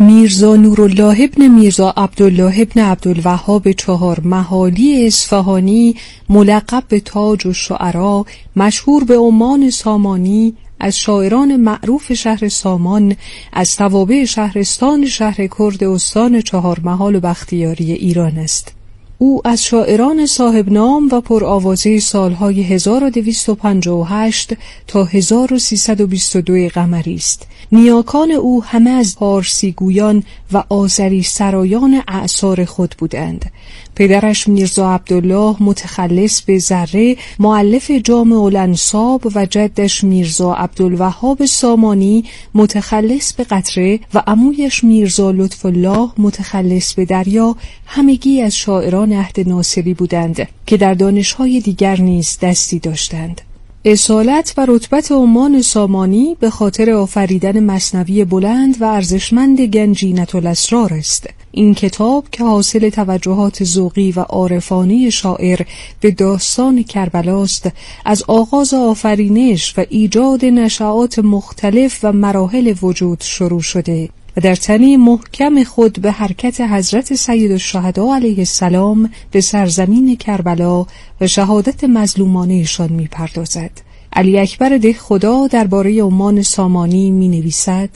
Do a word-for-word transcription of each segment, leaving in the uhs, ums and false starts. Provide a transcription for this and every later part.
میرزا نورالله ابن میرزا عبدالله ابن عبدالوهاب چهار محالی اصفهانی، ملقب به تاج الشعرا، مشهور به عمان سامانی، از شاعران معروف شهر سامان، از توابع شهرستان شهر کرد استان چهار محال و بختیاری ایران است. او از شاعران صاحب نام و پرآوازه سالهای هزار و دویست و پنجاه و هشت تا هزار و سیصد و بیست و دو قمری است. نیاکان او همه از پارسی گویان و آذری سرایان اعصار خود بودند. پدرش میرزا عبدالله متخلص به ذره، مؤلف جامع الانساب، و جدش میرزا عبدالوهاب سامانی متخلص به قطره و عمویش میرزا لطف الله متخلص به دریا، همگی از شاعران عهد ناصری بودند که در دانش‌های دیگر نیز دستی داشتند. اصالت و رتبت عمان سامانی به خاطر آفریدن مثنوی بلند و ارزشمند گنجینة الاسرار است. این کتاب که حاصل توجهات ذوقی و عارفانه شاعر به داستان کربلاست، از آغاز آفرینش و ایجاد نشأات مختلف و مراحل وجود شروع شده و در تنی محکم خود به حرکت حضرت سید الشهدا علیه السلام به سرزمین کربلا و شهادت مظلومانهشان می پردازد. علی اکبر دهخدا درباره عمان سامانی می نویسد: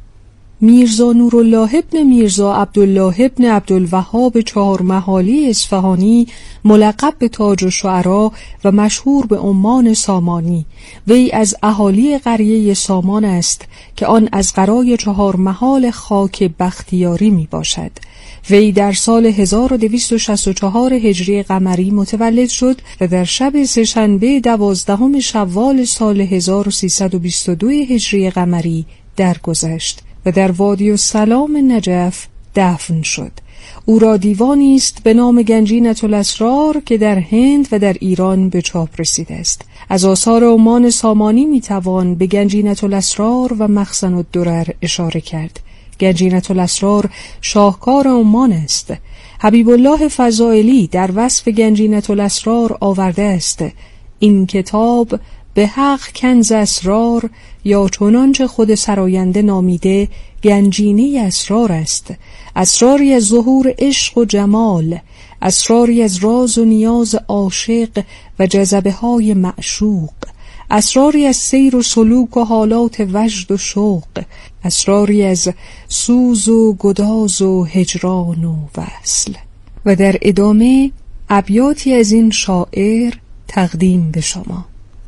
میرزا نورالله ابن میرزا عبدالله ابن عبدالوهاب چهار محالی اصفهانی، ملقب به تاج الشعرا و مشهور به عمان سامانی، وی از اهالی قریه سامان است که آن از قرای چهار محال خاک بختیاری می باشد. وی در سال هزار و دویست و شصت و چهار هجری قمری متولد شد و در شب سه‌شنبه دوازدهم شوال سال هزار و سیصد و بیست و دو هجری قمری درگذشت و در وادی السلام نجف دفن شد. او را دیوانی است به نام گنجینة الاسرار که در هند و در ایران به چاپ رسیده است. از آثار عمان سامانی میتوان به گنجینة الاسرار و مخزن الدرر اشاره کرد. گنجینة الاسرار شاهکار عمان است. حبیب الله فضائلی در وصف گنجینة الاسرار آورده است: این کتاب به حق کنز اسرار، یا چنانچه خود سراینده نامیده گنجینه اسرار است. اسراری از ظهور عشق و جمال، اسراری از راز و نیاز عاشق و جذبه های معشوق، اسراری از سیر و سلوک و حالات وجد و شوق، اسراری از سوز و گداز و هجران و وصل. و در ادامه ابیاتی از این شاعر تقدیم به شما: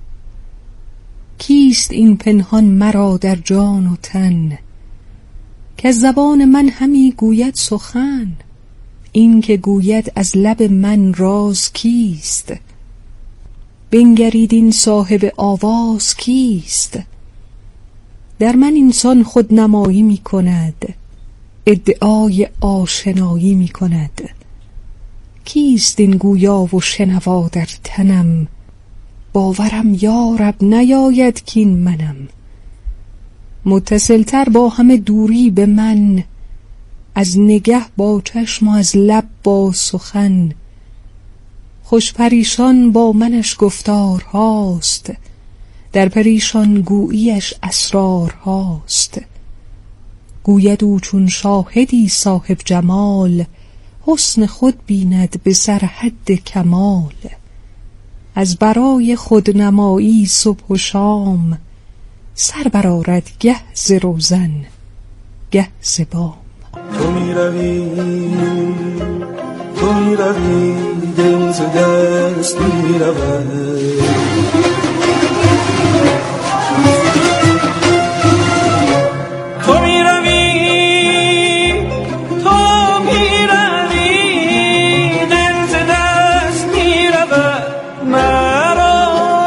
کیست این پنهان مرا در جان و تن، که زبان من همی گوید سخن؟ این که گوید از لب من راز کیست؟ بنگرید این صاحب آواز کیست؟ در من اینسان خود نمایی می کند، ادعای آشنایی می کند. کیست این گویا و شنوا در تنم؟ باورم یارب نیاید کین منم. متصل تر با همه دوری به من، از نگه با چشم و از لب با سخن. خوش پریشان با منش گفتار هاست، در پریشان گوییش اسرار هاست. گوید او چون شاهدی صاحب جمال، حسن خود بیند به سر حد کمال. از برای خود نمایی صبح و شام، سر برآرد گه ز روزن گه ز بام. تو می روی تو می روی دل ز دست می رود. تو می روی تو می روی دل ز دست می رود. مرا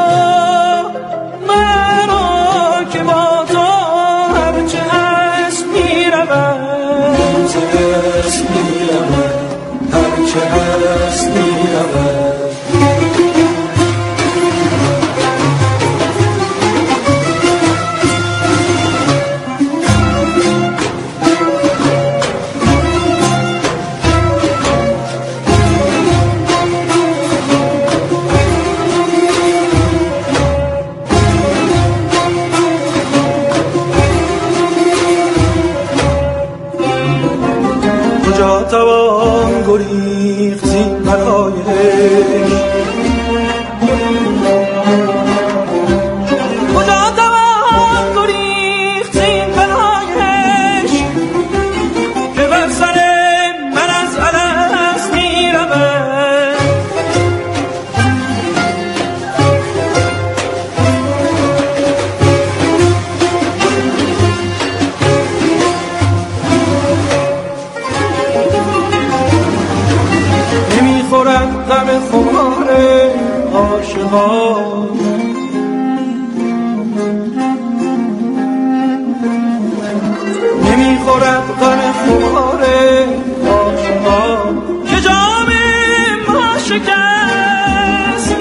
مرا که با تو هرچه هست می رود. ز دست می رود هرچه هست می رود. خورد غم خواره که جام ما شکست،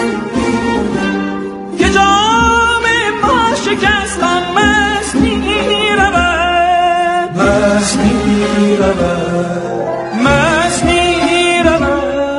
که جام ما شکست و مست می رود، مست می رود، مست می رود.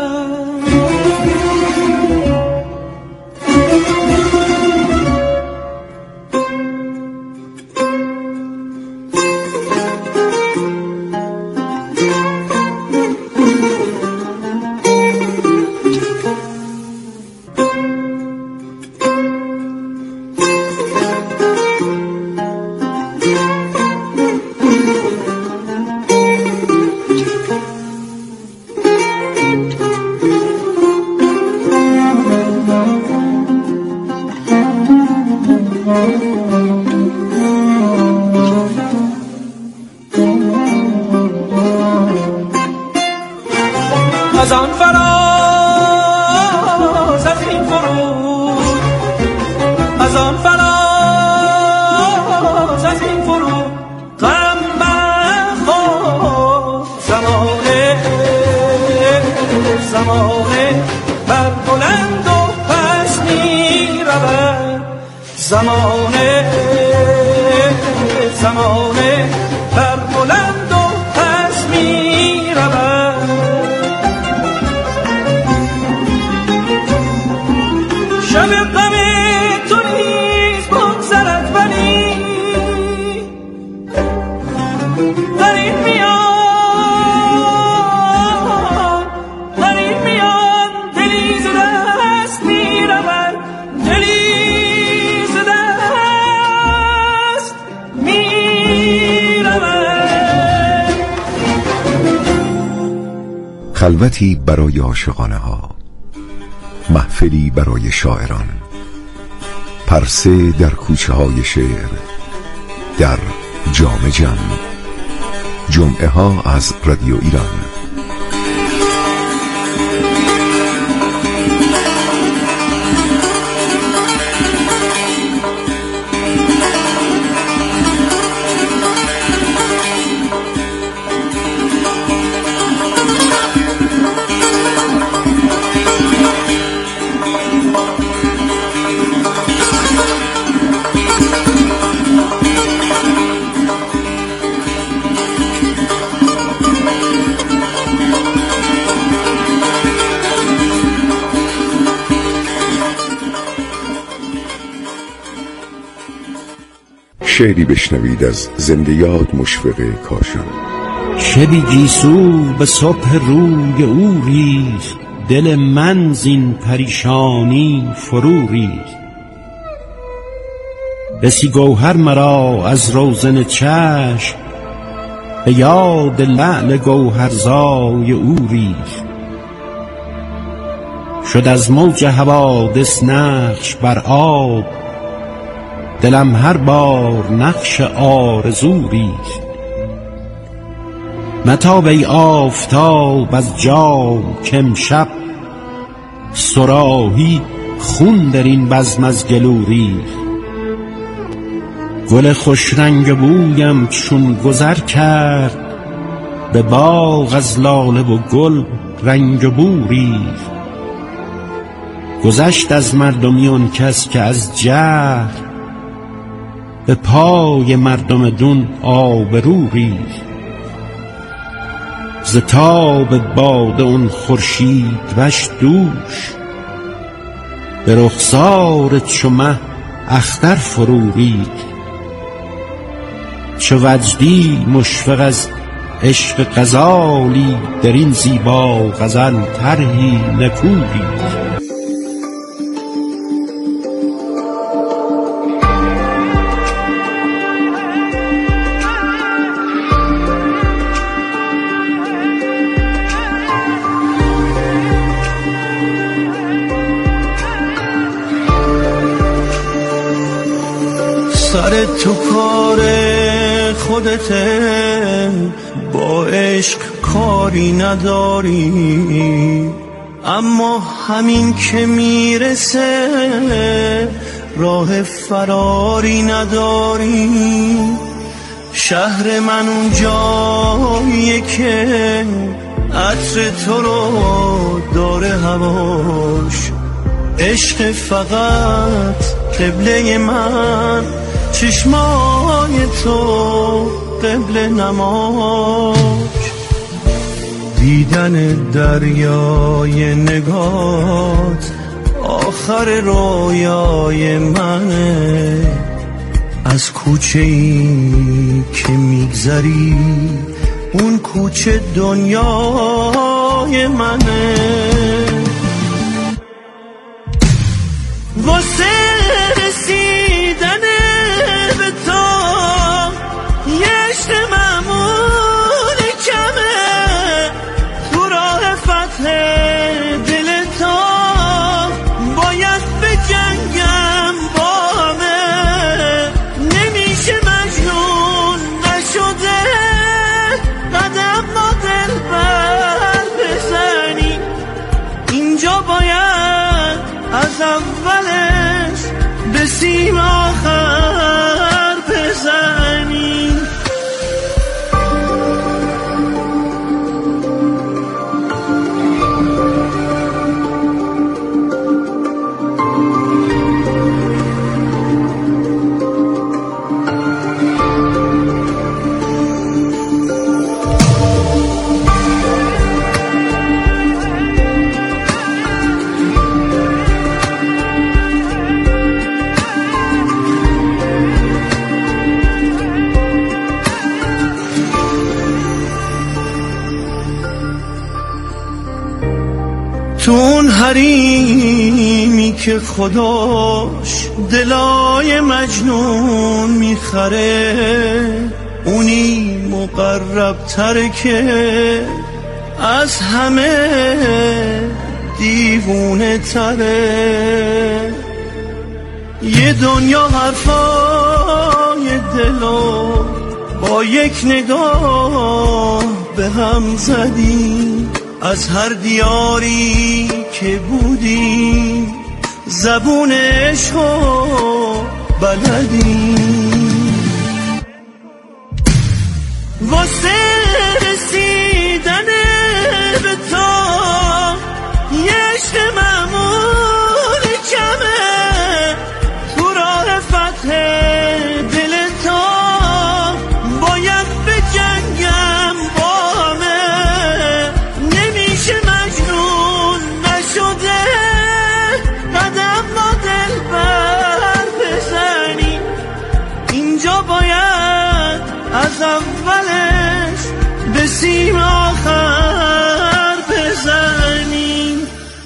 از آن فراز از این فرود، از آن فراز از این فرود غم مخور. زمانه زمانه بر بلند و پس می رود، زمانه زمانه بر بلند و پس می رود. شب غم تو نیز بگذرد ولی در این میان، در این میان دلی ز دست می رود، دلی ز دست می رود. خلوتی برای عاشقانه ها، محفلی برای شاعران، پرسه در کوچه های شعر، در جام جم. جمعه ها از رادیو ایران. شعری بشنوید از زنده یاد مشفق کاشان. شبی گیسو به صبح روی او ریخت، دل من زین پریشانی فرو ریخت. بسی گوهر مرا از روزن چشم، به یاد لعل گوهرزای او ریخت. شد از موج حوادث نقش بر آب، دلم هر بار نقش آرزو ریخت. متاب ای آفتاب از جام کامشب، صراحی خون در این بزم از گلو ریخت. گل خوش رنگ بویم چون گذر کرد، به باغ از لاله و گل رنگ بو ریخت. گذشت از مردمی آن کس که از جهل، به پای مردم دون آبرو ریخت. ز تاب باده اون خورشید وش دوش، به رخسار چو مه اختر فرو ریخت. چو وجدی مشفق از عشق غزالی، در این زیبا غزل طرحی نکو ریخت. سر تو کار خودته، با عشق کاری نداری، اما همین که میرسه راه فراری نداری. شهر من اون جاییه که عطر تو رو داره هواش، عشق فقط قبله من، چشمای تو قبله نماش. دیدن دریای نگات آخر رویای منه، از کوچه ای که میگذری اون کوچه دنیای منه. واسه رسیدن به تو یه عشق معمول کمه، تو راه فتح دل تو باید به جنگم بامه. نمیشه مجنون نشده قدم ما دل بر بزنی، اینجا باید از اولش به سیم آخر بزنی. تو اون حریمی که خداش دلای مجنون میخره، اونی مقرب تره که از همه دیوونه تره. یه دنیا حرفای دلو با یک نگاه به هم زدیم، از هر دیاری که بودیم زبون عشقو بلدیم. واسه رسیدن به تو یه عشق معمول کمه، تو راه فتح دل تو باید به جنگم بامه. نمیشه مجنون نشده قدم ما دل بر بزنی، اینجا باید از اولش به سیم آخر بزنی.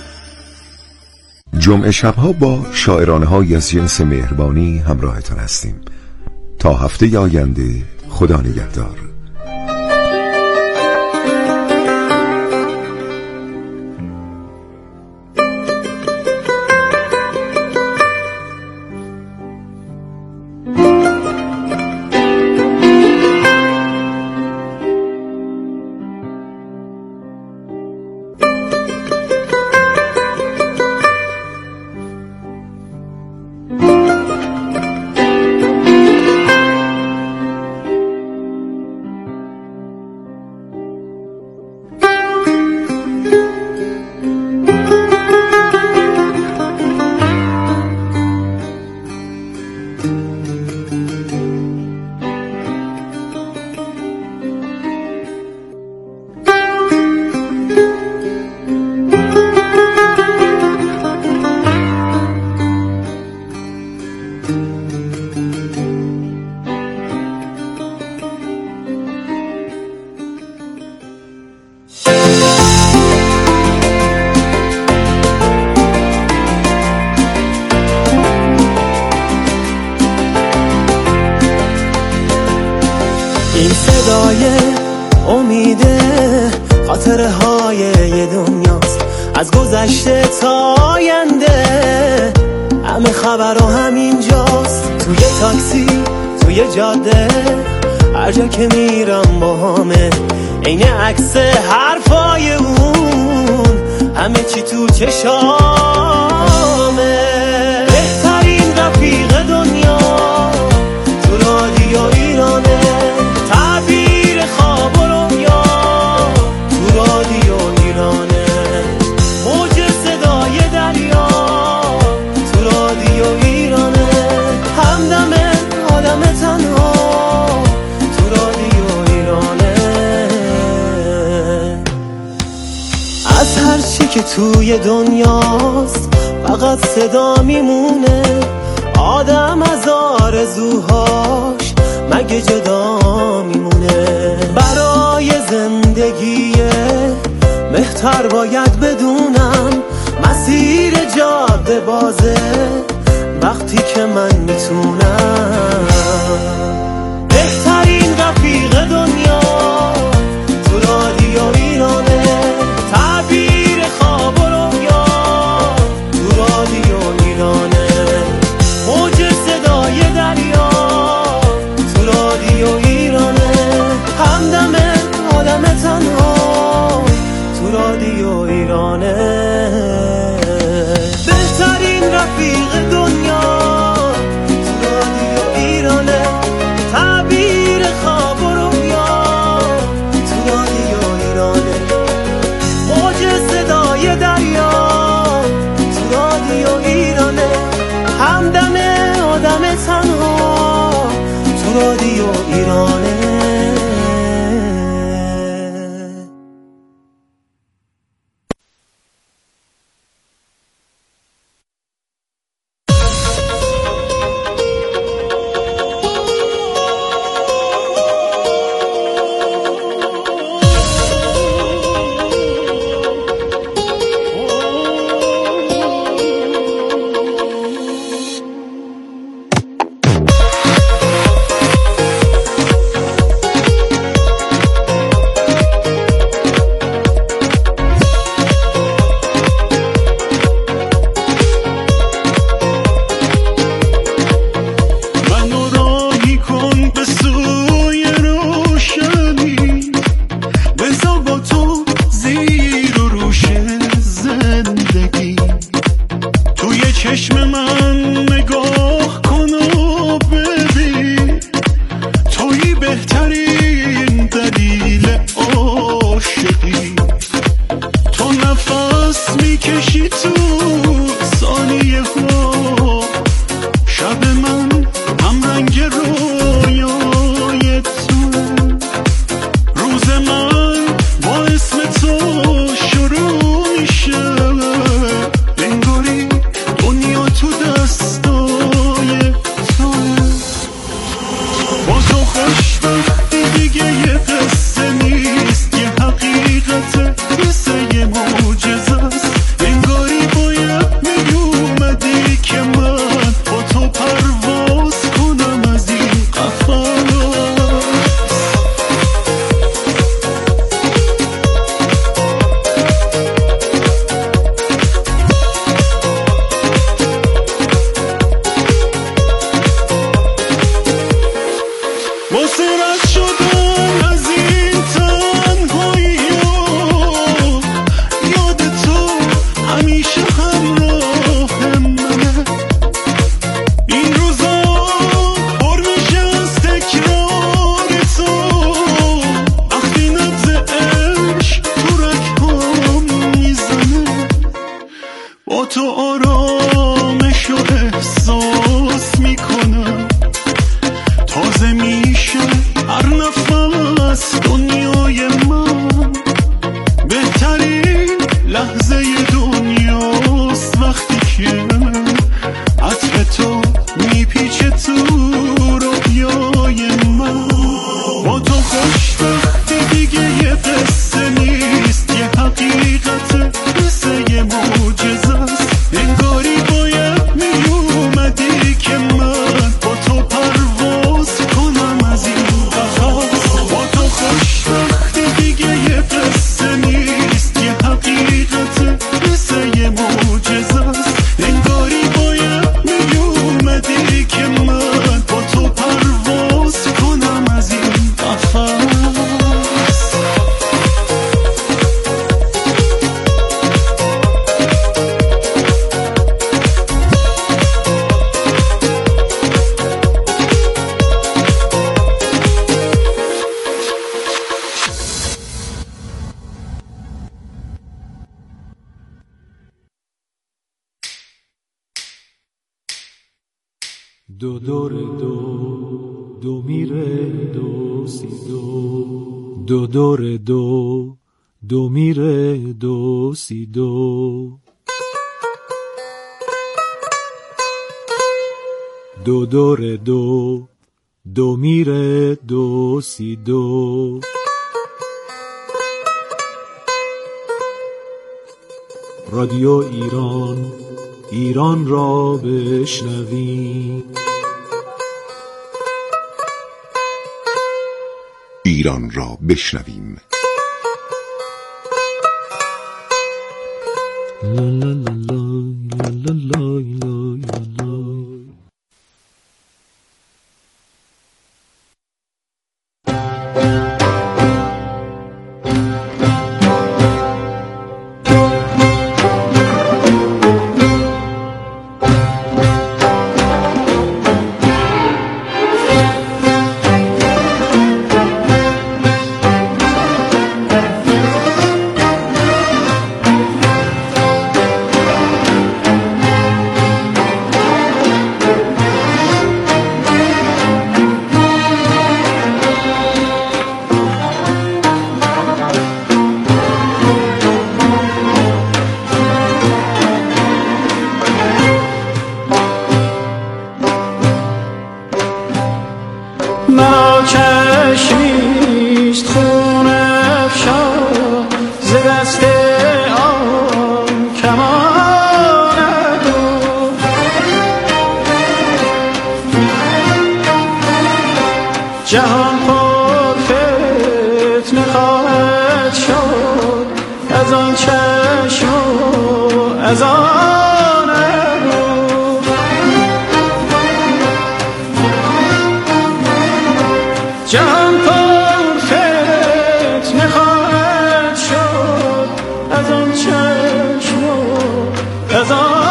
جمعه شبها با شاعرانه های از جنس مهربانی همراهتان هستیم. تا هفته آینده خدا نگهدار. این صدای امیده خاطره های یه دنیاست، از گذشته تا آینده همه خبر و همینجاست. توی تاکسی توی جاده هر جا که میرم با همه عین عکس حرفای اون، همه چی تو چشامه. بهترین رفیق دنیا تو رادیو ایرانه، توی دنیاست فقط صدا میمونه، آدم از آرزوهاش مگه جدا میمونه. برای زندگی مهتر باید بدونم مسیر جاده بازه وقتی که من میتونم. بهترین رفیق دنیا تو رادیو ایرانه، تعبیر خواب و رویا تو رادیو ایرانه، موج صدای دریا تو رادیو ایرانه، همدم آدم تنها تو رادیو ایرانه. بهترین رفیق دنیا تو رادیو ایرانه، تعبیر خواب و رویا تو رادیو ایرانه، موج صدای دریا تو رادیو ایرانه، همدم آدم تنها تو رادیو ایرانه. دو دور دو دو میره دو سی دو دو دور دو دو میره دو سی دو، دو دور دو، دو میره دو سی دو. رادیو ایران، ایران را بشنویم. ایران را بشنویم. لا لا لا لا لا لا لا. جهان پر فتنه خواهد شد از آن چشم و از آن ابرو. جهان پر فتنه خواهد شد از آن چشم و از آن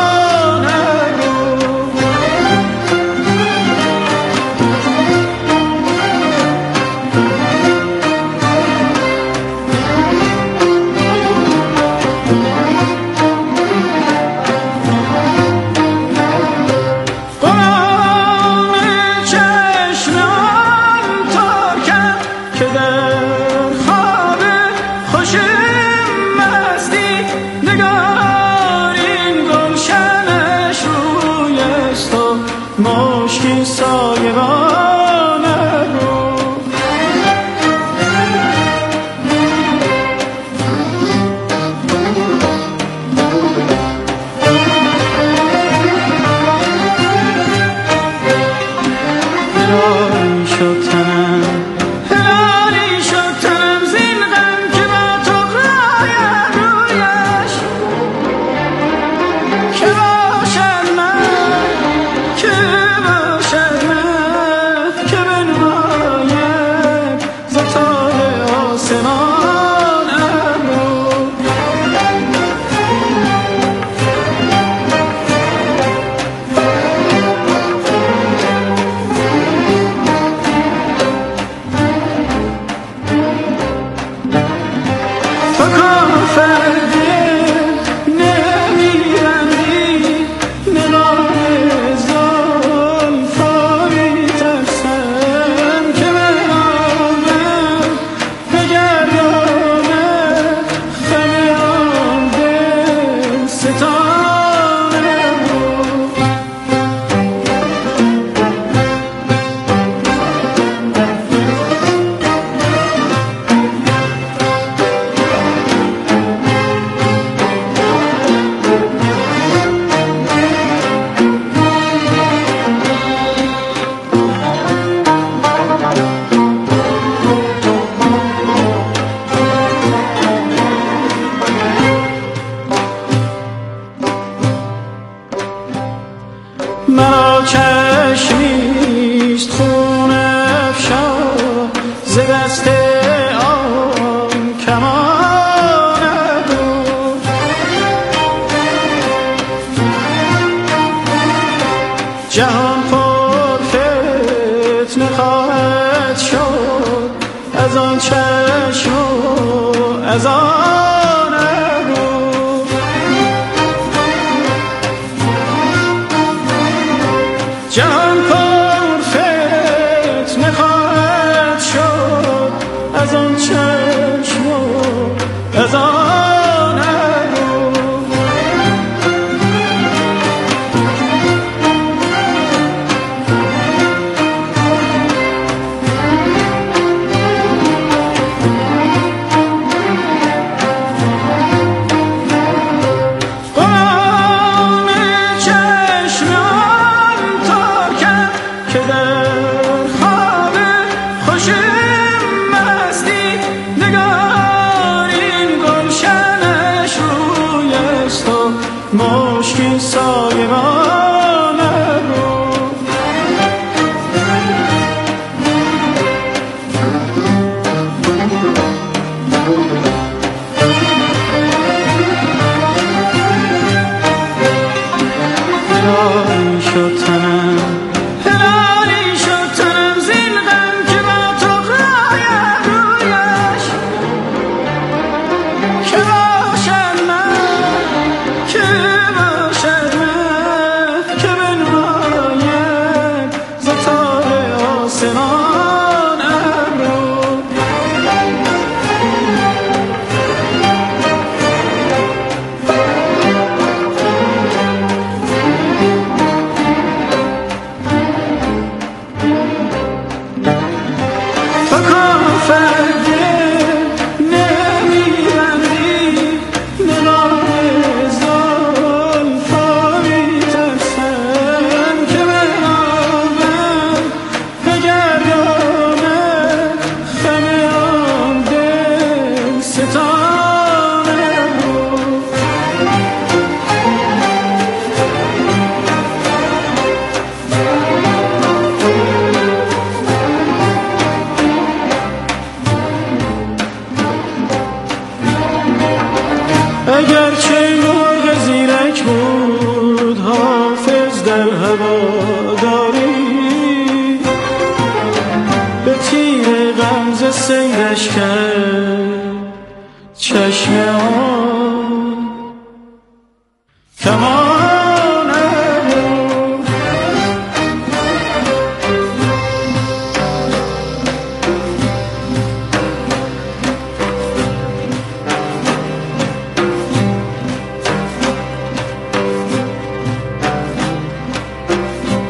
مشکی سایبان رو. هلالی شد تنم، هلالی شد تنم زین غم که با تو رایم رویش که باشد من، که مرا چشمیست خون افشا ز دست آن کمان دور. جهان پر فتنه خواهد شد از آن چشم و از آن ابرو. جهان پر فتنه خواهد شد از آن چشم و سیرش کرد چشم